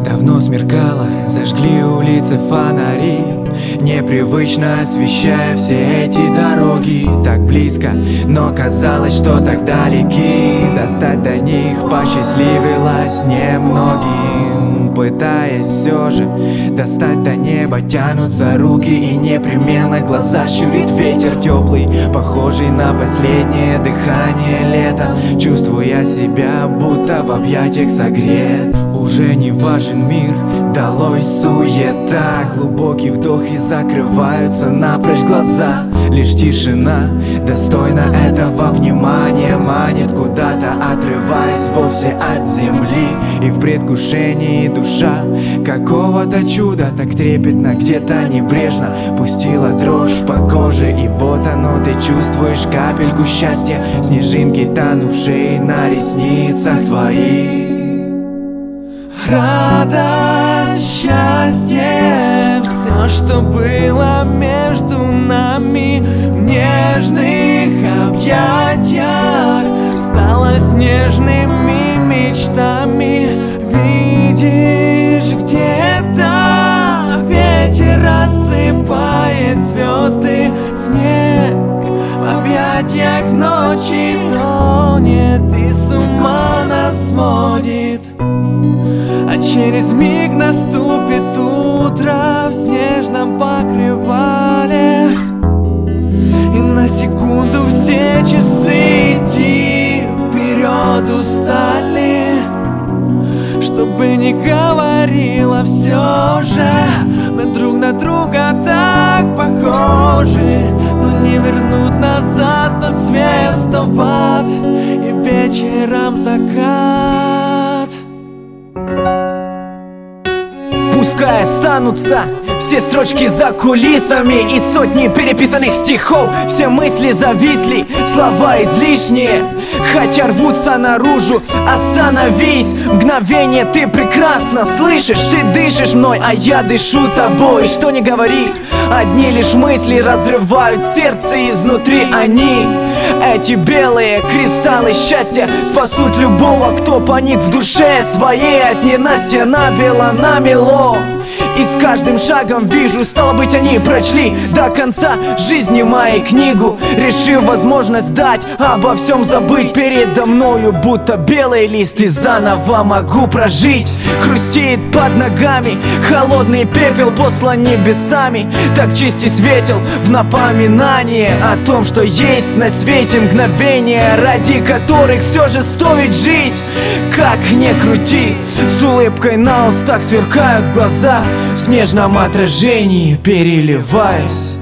Давно смеркало, зажгли улицы фонари, непривычно освещая все эти дороги. Так близко, но казалось, что так далеки. Достать до них посчастливилось немногим. Пытаясь все же достать до неба, тянутся руки, и непременно глаза щурит ветер теплый, похожий на последнее дыхание лета. Чувствуя себя, будто в объятиях согрет. Уже не важен мир, долой суета. Глубокий вдох, и закрываются напрочь глаза. Лишь тишина достойна этого внимания, манит куда-то, отрываясь вовсе от земли. И в предвкушении душа какого-то чуда так трепетно, где-то небрежно пустила дрожь по коже. И вот оно, ты чувствуешь капельку счастья, снежинки, танувшие на ресницах твоих. Радость, счастье, все, что было между нами, в нежных объятиях стало снежными мечтами. Видишь, где-то ветер рассыпает звезды, снег в объятиях ночи тонет и с ума нас сводит. А через миг наступит утро в снежном покрывале, и на секунду все часы идти вперед устали. Чтобы не говорила, все же мы друг на друга так похожи, но не вернуть назад тот свет, что в ад и вечером закат. Пускай останутся все строчки за кулисами и сотни переписанных стихов. Все мысли зависли, слова излишние, хотя рвутся наружу. Остановись, мгновение, ты прекрасно слышишь. Ты дышишь мной, а я дышу тобой. Что не говори, одни лишь мысли разрывают сердце изнутри. Они, эти белые кристаллы счастья, спасут любого, кто паник в душе своей. От ненастья набело намело, и с каждым шагом вижу, стало быть, они прочли до конца жизни моей книгу, решив возможность дать обо всем забыть. Передо мною будто белый лист, и заново могу прожить. Хрустеет под ногами холодный пепел, послан небесами, так чист и светел в напоминание о том, что есть на свете мгновения, ради которых все же стоит жить. Как не крути, с улыбкой на устах сверкают глаза, в снежном отражении переливаясь.